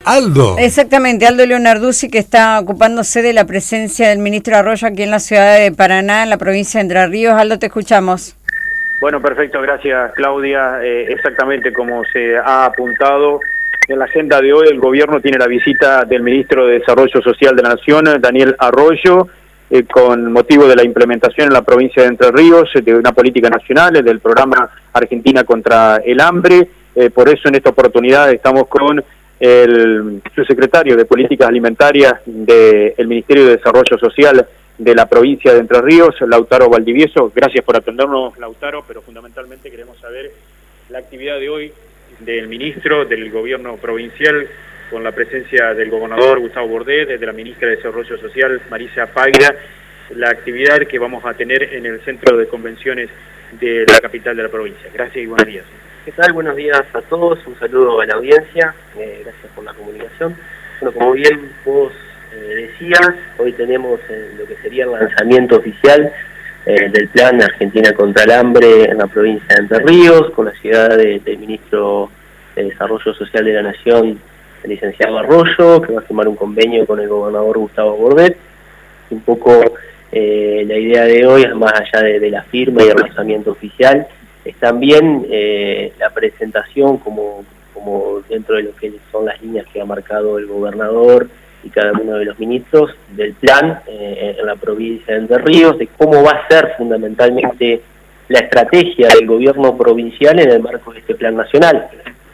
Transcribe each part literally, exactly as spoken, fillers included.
Aldo. Exactamente, Aldo Leonarduzzi, que está ocupándose de la presencia del ministro Arroyo aquí en la ciudad de Paraná, en la provincia de Entre Ríos. Aldo, te escuchamos. Bueno, perfecto, gracias Claudia. Eh, exactamente como se ha apuntado en la agenda de hoy, el gobierno tiene la visita del ministro de Desarrollo Social de la Nación, Daniel Arroyo, eh, con motivo de la implementación en la provincia de Entre Ríos de una política nacional, del programa Argentina contra el Hambre. Eh, por eso en esta oportunidad estamos con el subsecretario de Políticas Alimentarias del Ministerio de Desarrollo Social de la provincia de Entre Ríos, Lautaro Valdivieso. Gracias por atendernos, Lautaro, pero fundamentalmente queremos saber la actividad de hoy del ministro del gobierno provincial, con la presencia del gobernador Gustavo Bordet, de la ministra de Desarrollo Social, Marisa Paira, la actividad que vamos a tener en el centro de convenciones de la capital de la provincia. Gracias y buenos días. ¿Qué tal? Buenos días a todos, un saludo a la audiencia, eh, gracias por la comunicación. Bueno, como bien vos eh, decías, hoy tenemos eh, lo que sería el lanzamiento oficial eh, del Plan Argentina contra el Hambre en la provincia de Entre Ríos, con la llegada de, del ministro de Desarrollo Social de la Nación, el licenciado Arroyo, que va a firmar un convenio con el gobernador Gustavo Bordet. Un poco eh, la idea de hoy, más allá de, de la firma y el lanzamiento oficial, es también eh, la presentación como, como dentro de lo que son las líneas que ha marcado el gobernador y cada uno de los ministros del plan eh, en la provincia de Entre Ríos, de cómo va a ser fundamentalmente la estrategia del gobierno provincial en el marco de este plan nacional.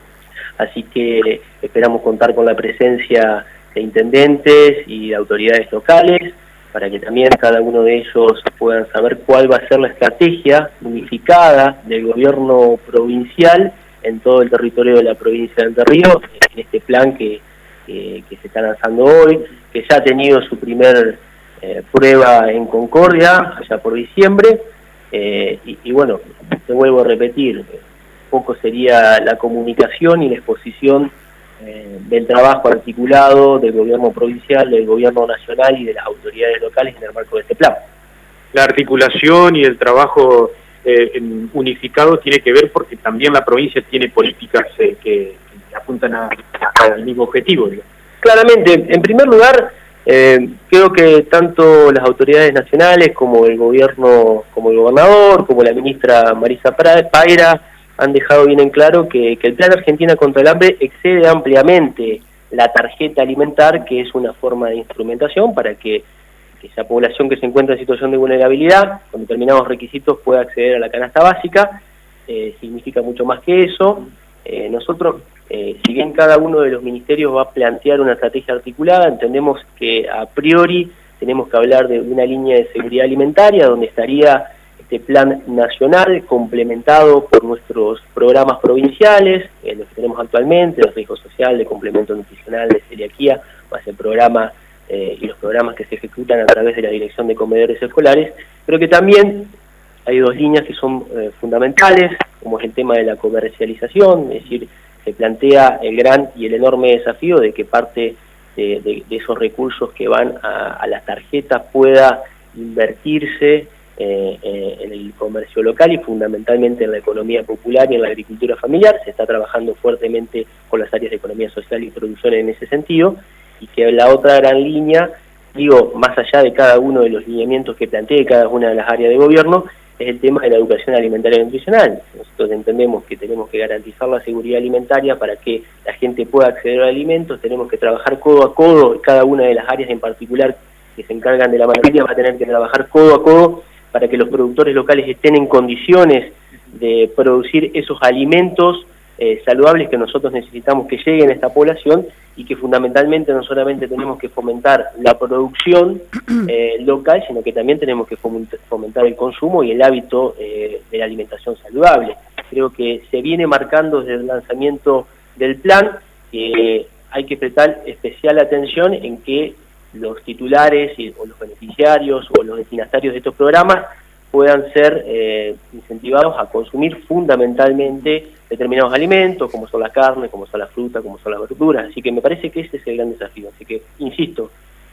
Así que esperamos contar con la presencia de intendentes y de autoridades locales, para que también cada uno de ellos puedan saber cuál va a ser la estrategia unificada del gobierno provincial en todo el territorio de la provincia de Entre Ríos, en este plan que, que, que se está lanzando hoy, que ya ha tenido su primer eh, prueba en Concordia, allá por diciembre, eh, y, y bueno, te vuelvo a repetir, poco sería la comunicación y la exposición Eh, del trabajo articulado del gobierno provincial, del gobierno nacional y de las autoridades locales en el marco de este plan. La articulación y el trabajo eh, unificado tiene que ver porque también la provincia tiene políticas eh, que, que apuntan a, a, al mismo objetivo, digamos. Claramente, en primer lugar, eh, creo que tanto las autoridades nacionales como el gobierno, como el gobernador, como la ministra Marisa Paira, han dejado bien en claro que, que el Plan Argentina contra el Hambre excede ampliamente la tarjeta alimentar, que es una forma de instrumentación para que, que esa población que se encuentra en situación de vulnerabilidad, con determinados requisitos, pueda acceder a la canasta básica. Eh, significa mucho más que eso. Eh, nosotros, eh, si bien cada uno de los ministerios va a plantear una estrategia articulada, entendemos que a priori tenemos que hablar de una línea de seguridad alimentaria, donde estaría este plan nacional complementado por nuestros programas provinciales, eh, los que tenemos actualmente, de riesgo social, de complemento nutricional, de celiaquía, más el programa eh, y los programas que se ejecutan a través de la Dirección de Comedores Escolares, pero que también hay dos líneas que son eh, fundamentales, como es el tema de la comercialización, es decir, se plantea el gran y el enorme desafío de que parte de, de, de esos recursos que van a, a las tarjetas pueda invertirse Eh, eh, en el comercio local y fundamentalmente en la economía popular y en la agricultura familiar. Se está trabajando fuertemente con las áreas de economía social y producción en ese sentido, y que la otra gran línea, digo, más allá de cada uno de los lineamientos que plantee cada una de las áreas de gobierno, es el tema de la educación alimentaria y nutricional. Nosotros entendemos que tenemos que garantizar la seguridad alimentaria para que la gente pueda acceder a alimentos, tenemos que trabajar codo a codo, cada una de las áreas en particular que se encargan de la materia va a tener que trabajar codo a codo para que los productores locales estén en condiciones de producir esos alimentos eh, saludables que nosotros necesitamos que lleguen a esta población, y que fundamentalmente no solamente tenemos que fomentar la producción eh, local, sino que también tenemos que fomentar el consumo y el hábito eh, de la alimentación saludable. Creo que se viene marcando desde el lanzamiento del plan que eh, hay que prestar especial atención en que los titulares y, o los beneficiarios o los destinatarios de estos programas puedan ser eh, incentivados a consumir fundamentalmente determinados alimentos, como son la carne, como son la fruta, como son las verduras. Así que me parece que ese es el gran desafío. Así que, insisto,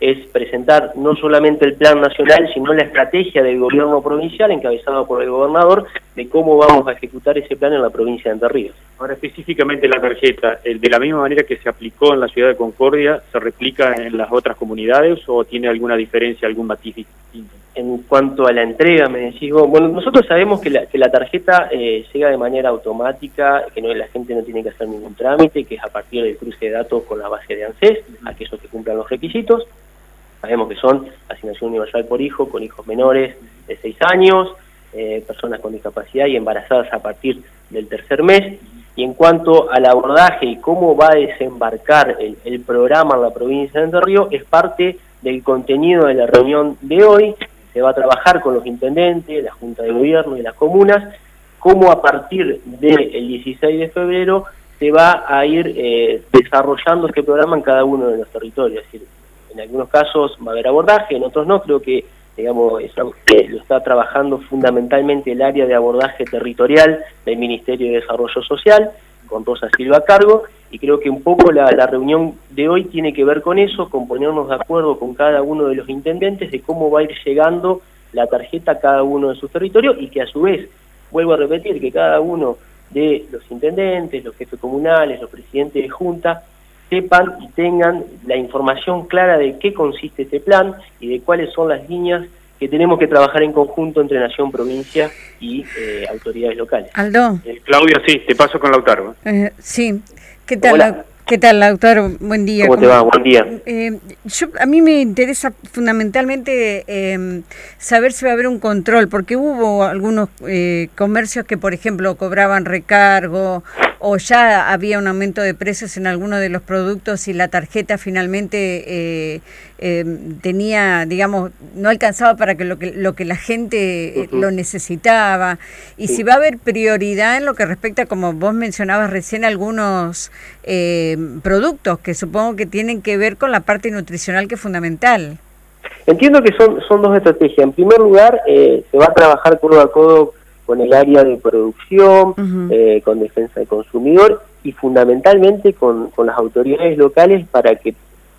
es presentar no solamente el plan nacional, sino la estrategia del gobierno provincial, encabezado por el gobernador, de cómo vamos a ejecutar ese plan en la provincia de Entre Ríos. Ahora, específicamente la tarjeta, ¿de la misma manera que se aplicó en la ciudad de Concordia, se replica en las otras comunidades o tiene alguna diferencia, algún matiz distinto? En cuanto a la entrega, me decís vos, bueno, nosotros sabemos que la, que la tarjeta eh, llega de manera automática, que no, la gente no tiene que hacer ningún trámite, que es a partir del cruce de datos con la base de ANSES, aquellos que cumplan los requisitos. Sabemos que son asignación universal por hijo, con hijos menores de seis años, eh, personas con discapacidad y embarazadas a partir del tercer mes. Y en cuanto al abordaje y cómo va a desembarcar el, el programa en la provincia de Entre Ríos, es parte del contenido de la reunión de hoy. Se va a trabajar con los intendentes, la Junta de Gobierno y las comunas, cómo a partir del dieciséis de febrero se va a ir eh, desarrollando este programa en cada uno de los territorios. Es decir, en algunos casos va a haber abordaje, en otros no. Creo que, digamos, eso, eh, lo está trabajando fundamentalmente el área de abordaje territorial del Ministerio de Desarrollo Social, con Rosa Silva a cargo, y creo que un poco la, la reunión de hoy tiene que ver con eso, con ponernos de acuerdo con cada uno de los intendentes de cómo va a ir llegando la tarjeta a cada uno de sus territorios, y que a su vez, vuelvo a repetir, que cada uno de los intendentes, los jefes comunales, los presidentes de junta, sepan y tengan la información clara de qué consiste este plan y de cuáles son las líneas que tenemos que trabajar en conjunto entre Nación, provincia y eh, autoridades locales. Aldo. Eh, Claudia, sí, te paso con Lautaro. Eh, sí, ¿qué tal? Hola. ¿Qué tal, Lautaro? Buen día. ¿Cómo te va? Buen día. Eh, yo, a mí me interesa fundamentalmente eh, saber si va a haber un control, porque hubo algunos eh, comercios que, por ejemplo, cobraban recargo o ya había un aumento de precios en algunos de los productos y la tarjeta finalmente eh, eh, tenía, digamos, no alcanzaba para que lo que, lo que la gente uh-huh. lo necesitaba. Y sí. si va a haber prioridad en lo que respecta, como vos mencionabas recién, algunos eh, productos que supongo que tienen que ver con la parte nutricional, que es fundamental. Entiendo que son, son dos estrategias. En primer lugar, eh, se va a trabajar codo a codo con el área de producción, uh-huh. eh, con defensa del consumidor y fundamentalmente con, con las autoridades locales para que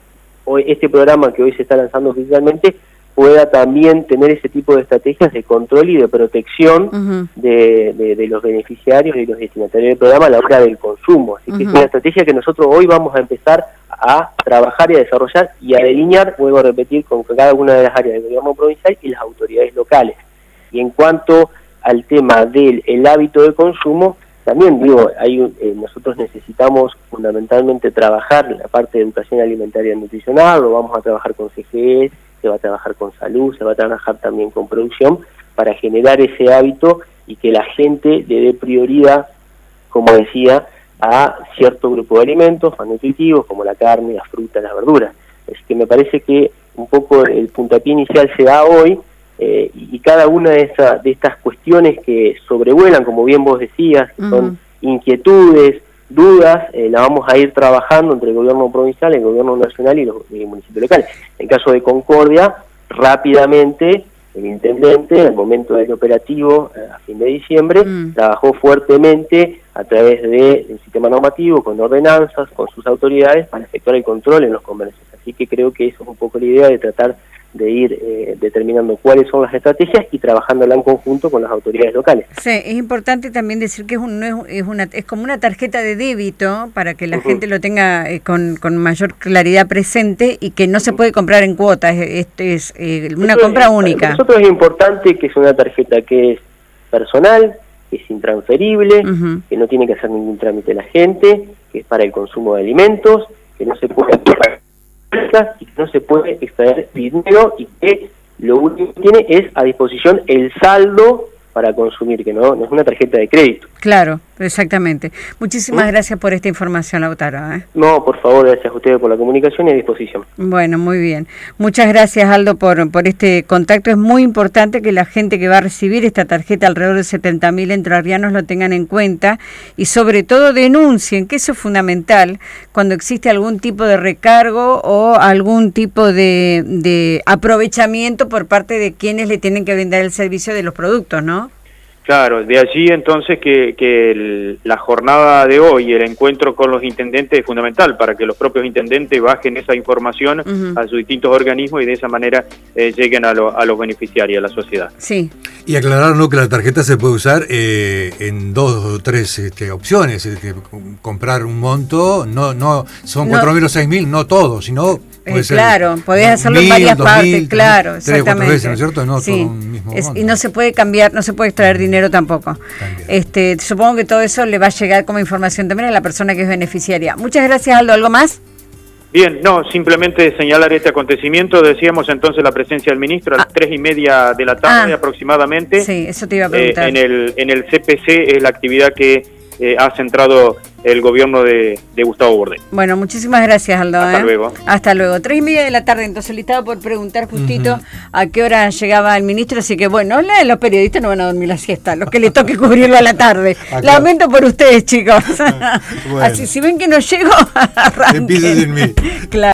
hoy este programa que hoy se está lanzando oficialmente pueda también tener ese tipo de estrategias de control y de protección uh-huh. de, de, de los beneficiarios y los destinatarios del programa a la hora del consumo. Así uh-huh. que es una estrategia que nosotros hoy vamos a empezar a trabajar y a desarrollar y a delinear, vuelvo a repetir, con cada una de las áreas del gobierno provincial y las autoridades locales. Y en cuanto al tema del el hábito de consumo, también digo, hay eh, nosotros necesitamos fundamentalmente trabajar la parte de educación alimentaria y nutricional, lo vamos a trabajar con C G E, se va a trabajar con salud, se va a trabajar también con producción, para generar ese hábito y que la gente le dé prioridad, como decía, a cierto grupo de alimentos más nutritivos, como la carne, las frutas, las verduras. Es que me parece que un poco el puntapié inicial se da hoy, Eh, y cada una de, esa, de estas cuestiones que sobrevuelan, como bien vos decías, uh-huh. son inquietudes, dudas, eh, la vamos a ir trabajando entre el gobierno provincial, el gobierno nacional y los, y los municipios locales. En caso de Concordia, rápidamente el intendente, en el momento del operativo, eh, a fin de diciembre, uh-huh. trabajó fuertemente a través del de sistema normativo, con ordenanzas, con sus autoridades, para efectuar el control en los comercios. Así que creo que eso es un poco la idea de tratar de ir eh, determinando cuáles son las estrategias y trabajándola en conjunto con las autoridades locales. Sí, es importante también decir que es, un, no es, es, una, es como una tarjeta de débito para que la uh-huh. gente lo tenga eh, con, con mayor claridad presente y que no uh-huh. se puede comprar en cuotas, es, es, es eh, una Eso compra es, única. Para nosotros es importante que es una tarjeta que es personal, que es intransferible, uh-huh. que no tiene que hacer ningún trámite la gente, que es para el consumo de alimentos, que no se puede y que no se puede extraer dinero y que lo único que tiene es a disposición el saldo para consumir, que no, no es una tarjeta de crédito. Claro, exactamente. Muchísimas ¿Mm? gracias por esta información, Lautaro. ¿eh? No, por favor, gracias a ustedes por la comunicación y a disposición. Bueno, muy bien. Muchas gracias, Aldo, por, por este contacto. Es muy importante que la gente que va a recibir esta tarjeta, alrededor de setenta mil entrerrianos, lo tengan en cuenta y sobre todo denuncien, que eso es fundamental, cuando existe algún tipo de recargo o algún tipo de, de aprovechamiento por parte de quienes le tienen que vender el servicio de los productos, ¿no? Claro, de allí entonces que, que el, la jornada de hoy, el encuentro con los intendentes es fundamental para que los propios intendentes bajen esa información uh-huh. a sus distintos organismos y de esa manera eh, lleguen a, lo, a los beneficiarios, a la sociedad. Sí. Y aclarar, ¿no?, que la tarjeta se puede usar eh, en dos o tres este, opciones, es decir, comprar un monto, no no son cuatro mil no, o seis mil, no todo, sino... Eh, claro, podés hacerlo en varias partes, claro, tres, exactamente. Tres, veces, ¿no es cierto? No sí. todo un mismo es, monto. y no se puede cambiar, no se puede extraer dinero tampoco. Este, supongo que todo eso le va a llegar como información también a la persona que es beneficiaria. Muchas gracias, Aldo. ¿Algo más? Bien, no, simplemente señalar este acontecimiento. Decíamos entonces la presencia del ministro a las ah. tres y media de la tarde ah. aproximadamente. Sí, eso te iba a preguntar. Eh, en el en el C P C es la actividad que eh, ha centrado el gobierno de, de Gustavo Bordé. Bueno, muchísimas gracias, Aldo. Hasta ¿eh? luego. Hasta luego. Tres y media de la tarde, entonces le estaba por preguntar justito uh-huh. a qué hora llegaba el ministro, así que bueno, los periodistas no van a dormir la siesta, los que les toque cubrirlo a la tarde. Ah, claro. Lamento por ustedes, chicos. Bueno. Así, si ven que no llego, arranquen. Empiecen en mí. Claro.